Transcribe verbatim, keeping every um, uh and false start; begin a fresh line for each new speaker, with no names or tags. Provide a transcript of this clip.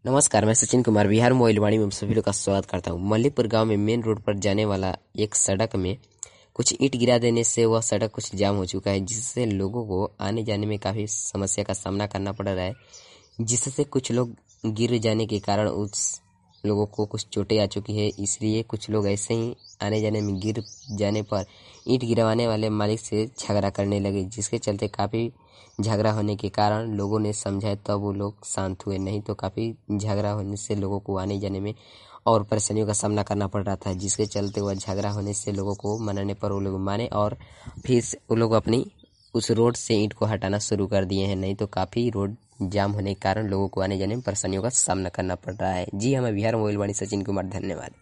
नमस्कार, मैं सचिन कुमार बिहार मोबाइल वाणी में सभी लोग का स्वागत करता हूँ। मल्लीपुर गांव में मेन रोड पर जाने वाला एक सड़क में कुछ ईंट गिरा देने से वह सड़क कुछ जाम हो चुका है, जिससे लोगों को आने जाने में काफ़ी समस्या का सामना करना पड़ रहा है। जिससे कुछ लोग गिर जाने के कारण उस लोगों को कुछ चोटें आ चुकी है। इसलिए कुछ लोग ऐसे ही आने जाने में गिर जाने पर ईंट गिरवाने वाले मालिक से झगड़ा करने लगे, जिसके चलते काफ़ी झगड़ा होने के कारण लोगों ने समझा तब वो लोग शांत हुए, नहीं तो काफ़ी झगड़ा होने से लोगों को आने जाने में और परेशानियों का सामना करना पड़ रहा था। जिसके चलते वह झगड़ा होने से लोगों को मनाने पर वो लोग माने और फिर वो लोग अपनी उस रोड से ईंट को हटाना शुरू कर दिए हैं, नहीं तो काफ़ी रोड जाम होने के कारण लोगों को आने जाने में परेशानियों का सामना करना पड़ रहा है। जी हाँ, मैं बिहार मोबाइल वाणी सचिन कुमार, धन्यवाद।